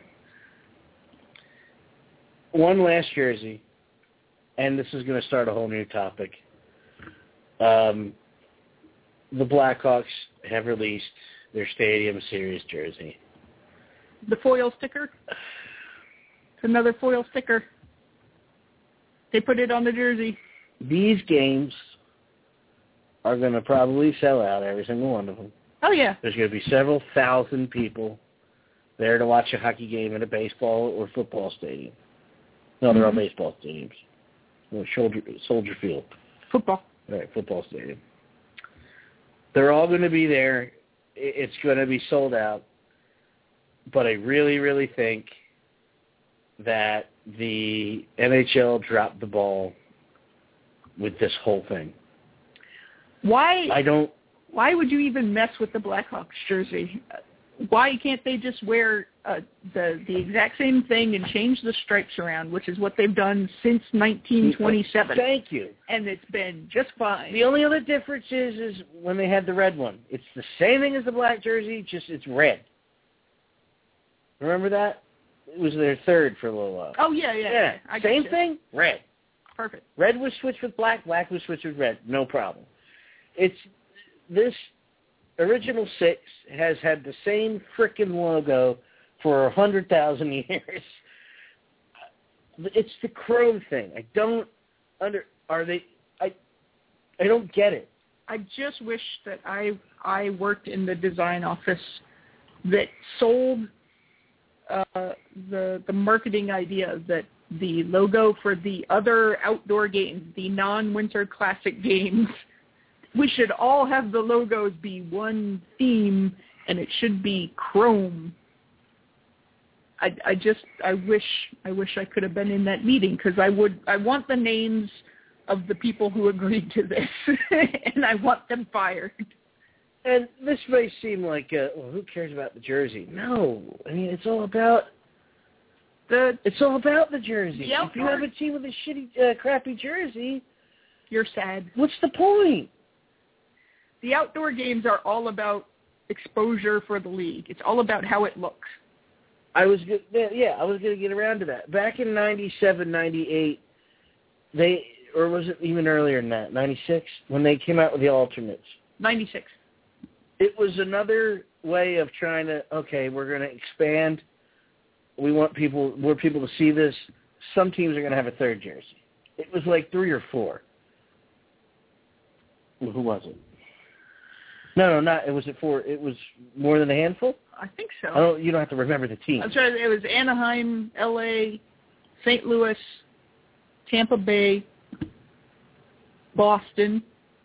One last jersey, and this is going to start a whole new topic. Um, the Blackhawks have released their Stadium Series jersey. The foil sticker. It's another foil sticker. They put it on the jersey. These games are going to probably sell out, every single one of them. Oh, yeah. There's going to be several thousand people there to watch a hockey game at a baseball or football stadium. No, they're all Mhm. baseball stadiums. Or Soldier, Soldier Field. Football. Right, football stadium. They're all going to be there. I- It's going to be sold out. But I really, really think that the N H L dropped the ball with this whole thing. Why? I don't... Why would you even mess with the Blackhawks jersey? Why can't they just wear uh, the the exact same thing and change the stripes around, which is what they've done since nineteen twenty-seven. Thank you. And it's been just fine. The only other difference is, is when they had the red one. It's the same thing as the black jersey, just it's red. Remember that? It was their third for a little while. Oh, yeah, yeah. Yeah, I same thing, red. Perfect. Red was switched with black, black was switched with red. No problem. It's this original six has had the same frickin' logo for a hundred thousand years. It's the chrome thing. I don't under are they I I don't get it. I just wish that I I worked in the design office that sold uh, the the marketing idea that the logo for the other outdoor games, the non-winter classic games, we should all have the logos be one theme, and it should be chrome. I, I just I wish I wish I could have been in that meeting, because I would I want the names of the people who agreed to this, and I want them fired. And this may seem like, uh, well, who cares about the jersey? No, I mean it's all about the. It's all about the jersey. The if you have a team with a shitty, uh, crappy jersey, you're sad. What's the point? The outdoor games are all about exposure for the league. It's all about how it looks. I was good, yeah, I was going to get around to that. Back in ninety-seven, ninety-eight, they, or was it even earlier than that, ninety-six, when they came out with the alternates? ninety-six. It was another way of trying to, okay, we're going to expand. We want people, more people to see this. Some teams are going to have a third jersey. It was like three or four. Who was it? No, no, not. It was at four. It was more than a handful. I think so. I don't. You don't have to remember the team. That's right. It was Anaheim, L A, Saint Louis, Tampa Bay, Boston.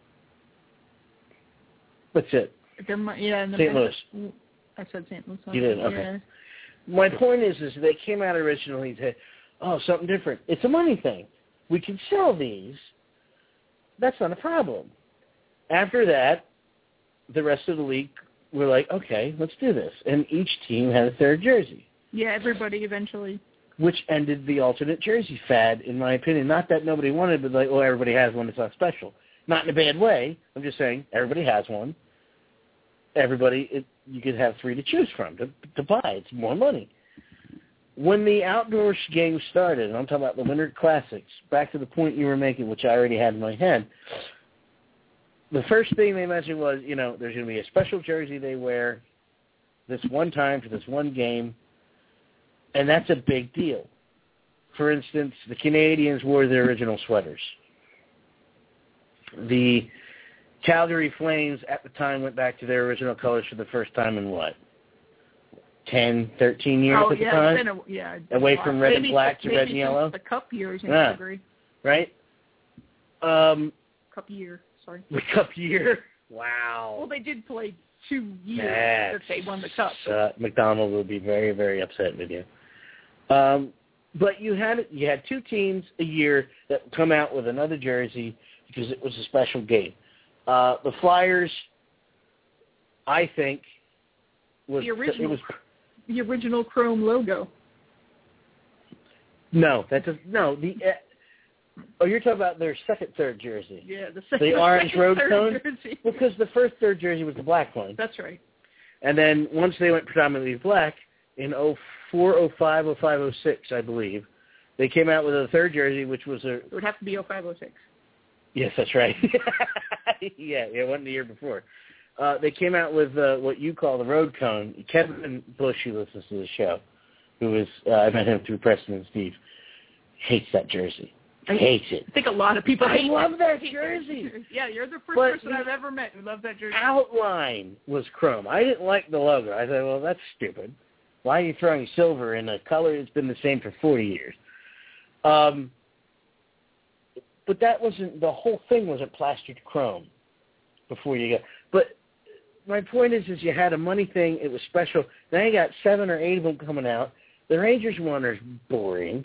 That's it. There might, yeah, and Saint Louis. I said Saint Louis. You did. Okay. Yeah. My point is, is they came out originally to, oh, something different. It's a money thing. We can sell these. That's not a problem. After that, the rest of the league were like, okay, let's do this. And each team had a third jersey. Yeah, everybody eventually. Which ended the alternate jersey fad, in my opinion. Not that nobody wanted, but like, oh, everybody has one. It's not special. Not in a bad way. I'm just saying everybody has one. Everybody, it, you could have three to choose from to, to buy. It's more money. When the outdoor games started, and I'm talking about the Winter Classics, back to the point you were making, which I already had in my head, the first thing they mentioned was, you know, there's going to be a special jersey they wear this one time for this one game, and that's a big deal. For instance, the Canadians wore their original sweaters. The Calgary Flames at the time went back to their original colors for the first time in what? ten, thirteen years oh, at the yeah, time? It's been a, yeah, Away from red maybe, and black to maybe red and yellow? The cup years in yeah. Calgary. Right? Um, cup year, sorry. The cup year? Wow. Well, they did play two years That's, that they won the cup. Uh, McDonald would be very, very upset with you. Um, but you had you had two teams a year that would come out with another jersey because it was a special game. Uh, the Flyers, I think, was the original. It was, the original Chrome logo. No, that does no the. Uh, oh, you're talking about their second, third jersey. Yeah, the second. The orange second, road third cone. Jersey. Because the first third jersey was the black one. That's right. And then once they went predominantly black in oh four, oh five, oh five, oh six, I believe, they came out with a third jersey, which was a. It would have to be oh five, oh six. Yes, that's right. yeah, yeah, it wasn't the year before. Uh, they came out with uh, what you call the road cone. Kevin Bush, who listens to the show, who is, uh, I met him through Preston and Steve, hates that jersey. Hates it. I think a lot of people I hate love that, that jersey. Yeah, you're the first but person I've ever met who loved that jersey. Outline was chrome. I didn't like the logo. I said, well, that's stupid. Why are you throwing silver in a color that's been the same for forty years? Um, but that wasn't, the whole thing wasn't plastered chrome before you got, but my point is, is you had a money thing. It was special. Now you got seven or eight of them coming out. The Rangers one is boring.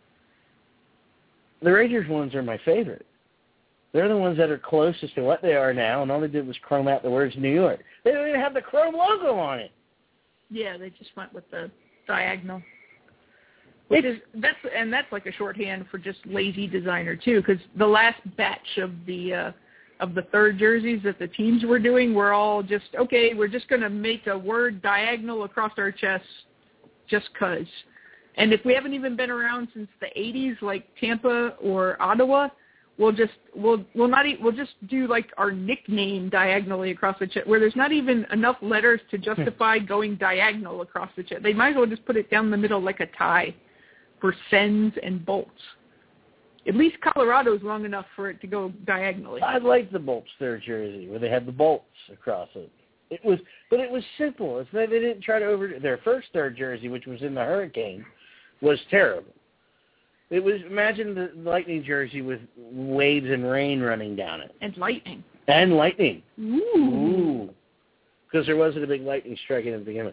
The Rangers ones are my favorite. They're the ones that are closest to what they are now, and all they did was chrome out the words New York. They don't even have the chrome logo on it. Yeah, they just went with the diagonal. Which is that's and that's like a shorthand for just lazy designer too, because the last batch of the uh, of the third jerseys that the teams were doing were all just okay. We're just going to make a word diagonal across our chests, just cause. And if we haven't even been around since the eighties, like Tampa or Ottawa, we'll just we'll we'll not we'll just do like our nickname diagonally across the chest, where there's not even enough letters to justify going diagonal across the chest. They might as well just put it down the middle like a tie for sends and bolts. At least Colorado's long enough for it to go diagonally. I like the Bolts third jersey where they had the bolts across it. It was, but it was simple. It's that they didn't try to over their first third jersey, which was in the Hurricane, was terrible. It was imagine the Lightning jersey with waves and rain running down it. And lightning. And lightning. Ooh. Ooh. Because there wasn't a big lightning striking at the beginning.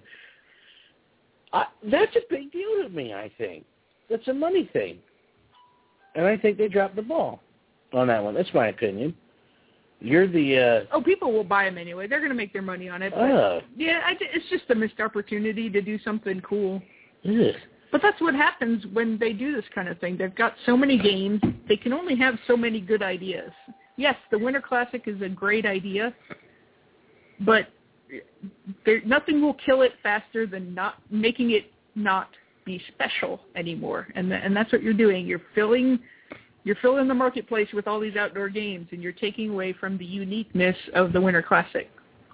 I, that's a big deal to me, I think. That's a money thing. And I think they dropped the ball on that one. That's my opinion. You're the... Uh, oh, people will buy them anyway. They're going to make their money on it. But, uh, yeah, I, it's just a missed opportunity to do something cool. Ugh. But that's what happens when they do this kind of thing. They've got so many games. They can only have so many good ideas. Yes, the Winter Classic is a great idea, but there, nothing will kill it faster than not making it not be special anymore. And the, and that's what you're doing. You're filling you're filling the marketplace with all these outdoor games, and you're taking away from the uniqueness of the Winter Classic.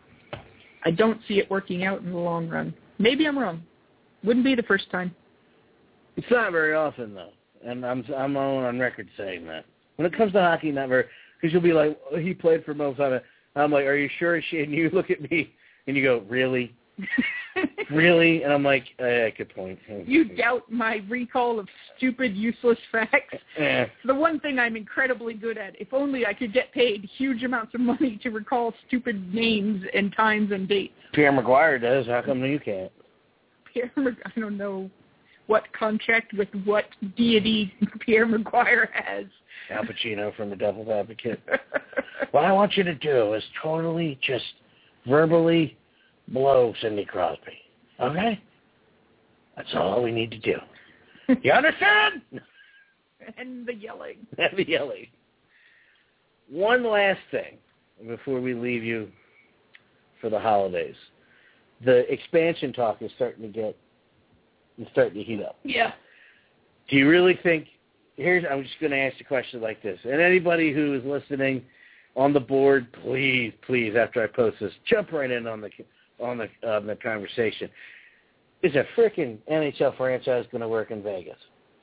I don't see it working out in the long run. Maybe I'm wrong. Wouldn't be the first time. It's not very often, though, and I'm I'm on record saying that. When it comes to hockey, not very, because you'll be like, oh, he played for Mo Simon. I'm like, are you sure? And you look at me, and you go, really? Really? And I'm like, eh, good point. You doubt my recall of stupid, useless facts? Eh. It's the one thing I'm incredibly good at. If only I could get paid huge amounts of money to recall stupid names and times and dates. Pierre Maguire does. How come you can't? Pierre Maguire, I don't know what contract with what deity Pierre Maguire has. Al Pacino from The Devil's Advocate. What I want you to do is totally just verbally blow Sidney Crosby. Okay? That's all we need to do. You understand? And the yelling. And the yelling. One last thing before we leave you for the holidays. The expansion talk is starting to get is starting to heat up. Yeah. Do you really think here's I'm just going to ask a question like this. And anybody who is listening on the board, please, please, after I post this, jump right in on the on the on the conversation. Is a freaking N H L franchise going to work in Vegas?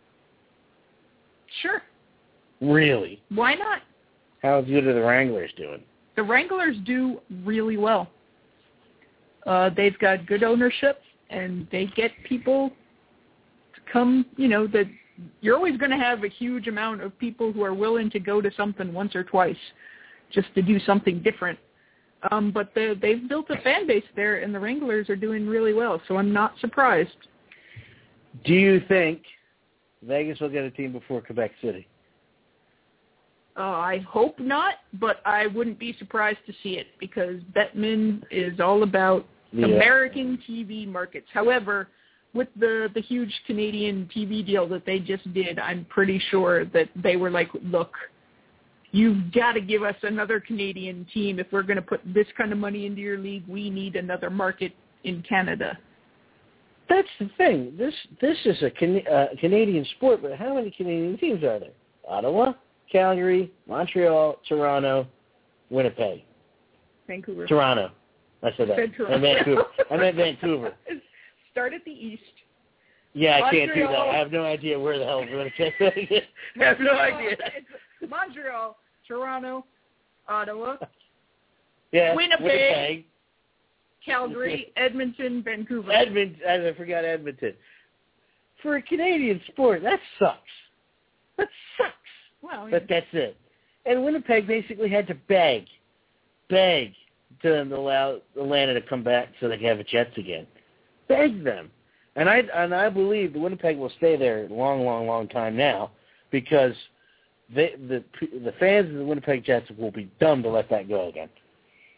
Sure. Really? Why not? How good are the Wranglers doing? The Wranglers do really well. Uh, they've got good ownership, and they get people to come, you know, that you're always going to have a huge amount of people who are willing to go to something once or twice just to do something different. Um, but the, they've built a fan base there, and the Wranglers are doing really well, so I'm not surprised. Do you think Vegas will get a team before Quebec City? Uh, I hope not, but I wouldn't be surprised to see it because Bettman is all about yeah. American T V markets. However, with the, the huge Canadian T V deal that they just did, I'm pretty sure that they were like, look, you've got to give us another Canadian team. If we're going to put this kind of money into your league, we need another market in Canada. That's the thing. This this is a Can, uh, Canadian sport, but how many Canadian teams are there? Ottawa, Calgary, Montreal, Toronto, Winnipeg. Vancouver. Toronto. I said that. Said Toronto. I meant Vancouver. I meant Vancouver. Start at the east. Yeah, I Montreal. can't do that. I have no idea where the hell Winnipeg is. I have no idea. It's Montreal, Toronto, Ottawa, yeah, Winnipeg, Winnipeg, Calgary, Edmonton, Vancouver. Edmonton. I forgot Edmonton. For a Canadian sport, that sucks. That sucks. Well, But that's it. And Winnipeg basically had to beg, beg to allow Atlanta to come back so they can have a Jets again. Beg them. And I and I believe the Winnipeg will stay there a long, long, long time now because they, the the fans of the Winnipeg Jets will be dumb to let that go again.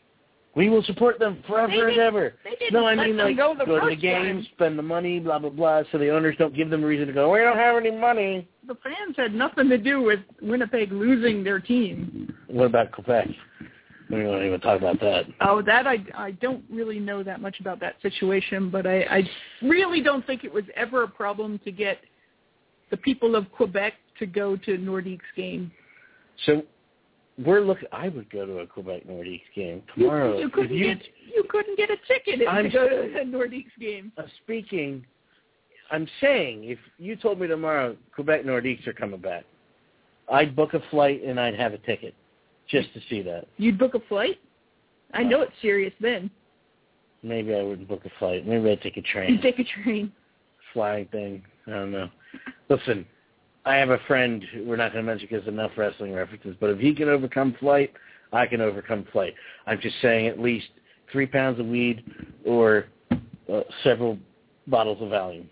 We will support them forever and ever. They didn't no, I let mean, them like, go the go to the first games, time. spend the money, blah, blah, blah, so the owners don't give them a reason to go, we don't have any money. The fans had nothing to do with Winnipeg losing their team. What about Quebec? We don't even talk about that. Oh, that I, I don't really know that much about that situation, but I, I really don't think it was ever a problem to get the people of Quebec to go to Nordique's game. So we're looking. I would go to a Quebec Nordiques game tomorrow. You, you couldn't you, get you couldn't get a ticket I'm, to go to the Nordiques game. Uh, speaking, I'm saying if you told me tomorrow Quebec Nordiques are coming back, I'd book a flight and I'd have a ticket just to see that. You'd book a flight? I know it's serious then. Maybe I wouldn't book a flight. Maybe I'd take a train. You'd take a train. Flying thing. I don't know. Listen, I have a friend who we're not going to mention because enough wrestling references, but if he can overcome flight, I can overcome flight. I'm just saying at least three pounds of weed or uh, several bottles of Valium.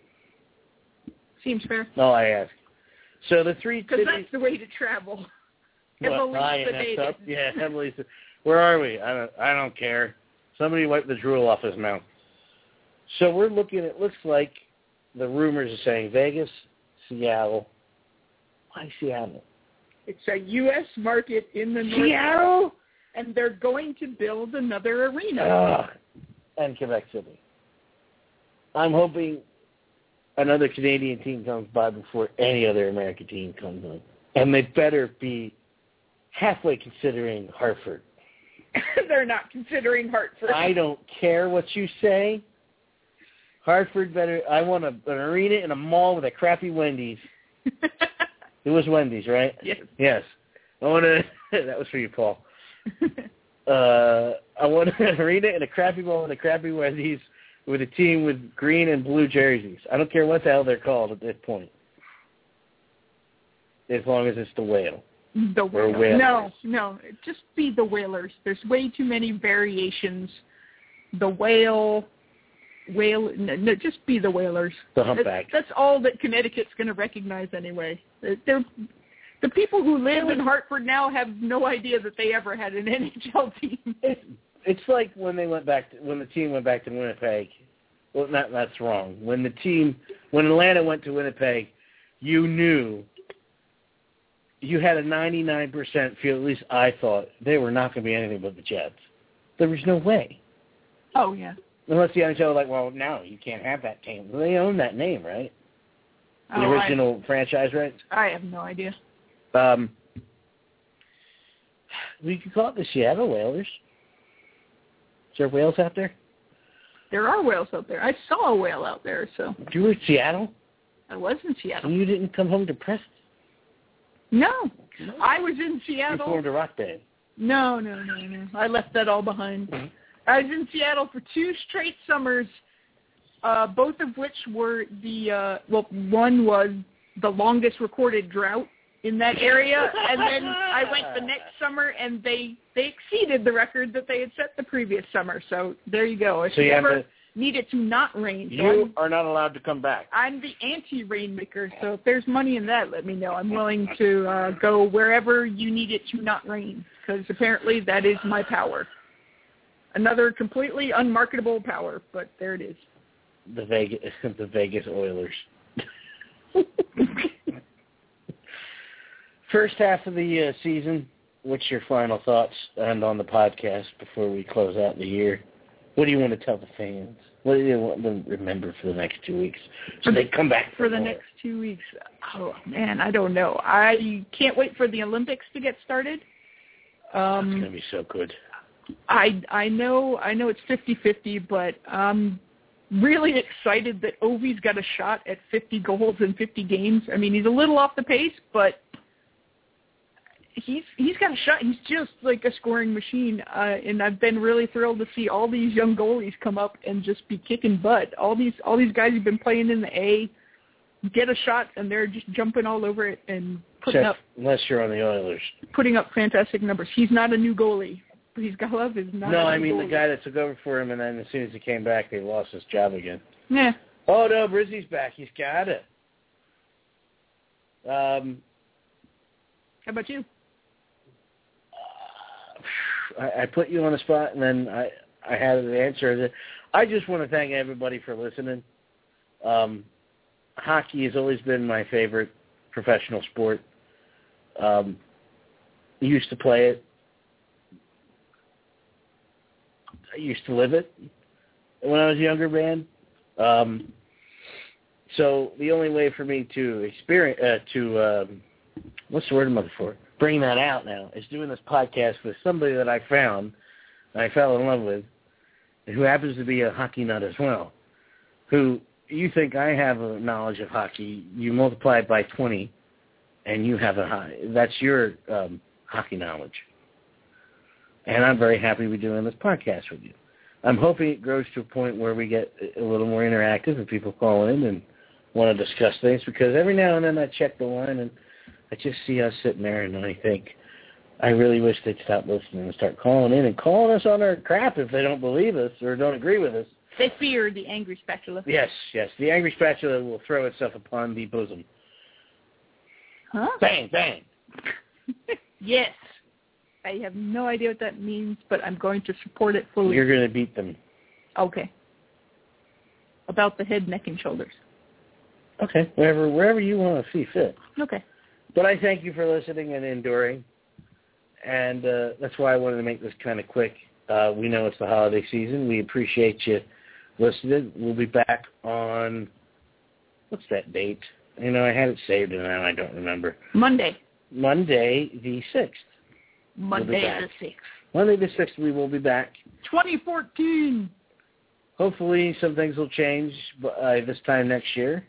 Seems fair. No, I ask. So the three Because cities... that's the way to travel. What, Ryan, that's up? Yeah, Emily's... Where are we? I don't, I don't care. Somebody wipe the drool off his mouth. So we're looking, it looks like the rumors are saying Vegas, Seattle. Why Seattle? It's a U S market in the North. Seattle? And they're going to build another arena. Ugh. And Quebec City. I'm hoping another Canadian team comes by before any other American team comes in. And they better be halfway considering Hartford. They're not considering Hartford. I don't care what you say. Hartford better. I want a, an arena in a mall with a crappy Wendy's. It was Wendy's, right? Yes. Yes. I want to. That was for you, Paul. uh, I want an arena in a crappy mall with a crappy Wendy's with a team with green and blue jerseys. I don't care what the hell they're called at this point, as long as it's the Whale. The Whalers. No, no. Just be the Whalers. There's way too many variations. The Whale, Whale. No, no, just be the Whalers. The Humpback. That's, that's all that Connecticut's going to recognize anyway. They're, the people who live in Hartford now have no idea that they ever had an N H L team. It's, it's like when they went back to, when the team went back to Winnipeg. Well, not, that's wrong. When the team, when Atlanta went to Winnipeg, you knew. You had a ninety-nine percent feel, at least I thought, they were not going to be anything but the Jets. There was no way. Oh, yeah. Unless the N H L was like, well, no, you can't have that team. Well, they own that name, right? The oh, original I, franchise rights? I have no idea. Um, we could call it the Seattle Whalers. Is there whales out there? There are whales out there. I saw a whale out there, so. You were in Seattle? I was in Seattle. And you didn't come home depressed? No. I was in Seattle. You formed a rock band. No, no, no, no. I left that all behind. Mm-hmm. I was in Seattle for two straight summers, uh, both of which were the, uh, well, one was the longest recorded drought in that area, and then I went the next summer, and they, they exceeded the record that they had set the previous summer. So there you go. If so you you ever to, needed to not rain, you so are not allowed to come back. I'm the anti-rainmaker, so if there's money in that, let me know. I'm willing to uh, go wherever you need it to not rain, because apparently that is my power. Another completely unmarketable power, but there it is. The Vegas, the Vegas Oilers. First half of the uh, season, what's your final thoughts and on the podcast before we close out the year? What do you want to tell the fans? What do you want them to remember for the next two weeks? So they come back for, for the more. next two weeks. Oh, man, I don't know. I can't wait for the Olympics to get started. Um, it's going to be so good. I I know I know it's fifty-fifty, but I'm really excited that Ovi's got a shot at fifty goals in fifty games. I mean, he's a little off the pace, but he's he's got a shot. He's just like a scoring machine, uh, and I've been really thrilled to see all these young goalies come up and just be kicking butt. All these all these guys who've been playing in the A get a shot, and they're just jumping all over it and putting Except up. Unless you're on the Oilers, putting up fantastic numbers. He's not a new goalie. He's got love is not. No, a I mean goalie. the guy that took over for him, and then as soon as he came back, they lost his job again. Yeah. Oh no, Brizzy's back. He's got it. Um. How about you? I, I put you on the spot, and then I, I had an answer. I just want to thank everybody for listening. Um, hockey has always been my favorite professional sport. Um, used to play it. I used to live it when I was a younger man. Um, so the only way for me to experience, uh, to, um, what's the word I'm looking for? Bring that out now is doing this podcast with somebody that I found, and I fell in love with, who happens to be a hockey nut as well, who you think I have a knowledge of hockey, you multiply it by twenty, and you have a high. That's your um, hockey knowledge. And I'm very happy we're doing this podcast with you. I'm hoping it grows to a point where we get a little more interactive and people call in and want to discuss things, because every now and then I check the line and I just see us sitting there and I think, I really wish they'd stop listening and start calling in and calling us on our crap if they don't believe us or don't agree with us. They fear the angry spatula. Yes, yes. The angry spatula will throw itself upon the bosom. Huh? Bang, bang. Yes. I have no idea what that means, but I'm going to support it fully. You're going to beat them. Okay. About the head, neck, and shoulders. Okay. Wherever, wherever you want to see fit. Okay. But I thank you for listening and enduring. And uh, that's why I wanted to make this kind of quick. Uh, we know it's the holiday season. We appreciate you listening. We'll be back on, what's that date? You know, I had it saved and now I don't remember. Monday. Monday the sixth. Monday we'll the sixth. Monday the sixth we will be back. twenty fourteen. Hopefully some things will change by this time next year.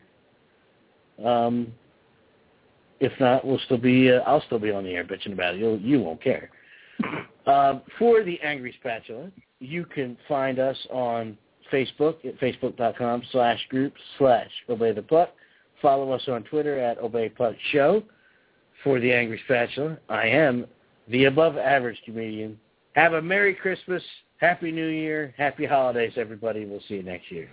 Um, if not, we'll still be. Uh, I'll still be on the air bitching about it. You'll, you won't care. Um, for the Angry Spatula, you can find us on Facebook at facebook.com slash group slash Obey the Puck. Follow us on Twitter at Obey Puck Show. For the Angry Spatula, I am the above average comedian. Have a Merry Christmas, Happy New Year, Happy Holidays, everybody. We'll see you next year.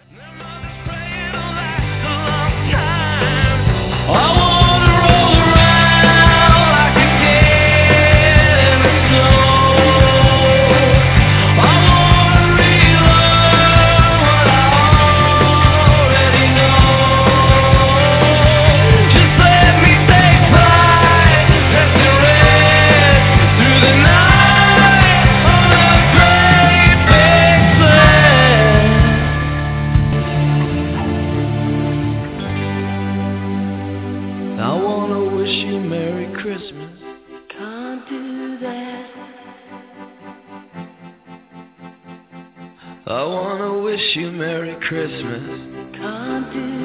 I wanna wish you Merry Christmas. Can't do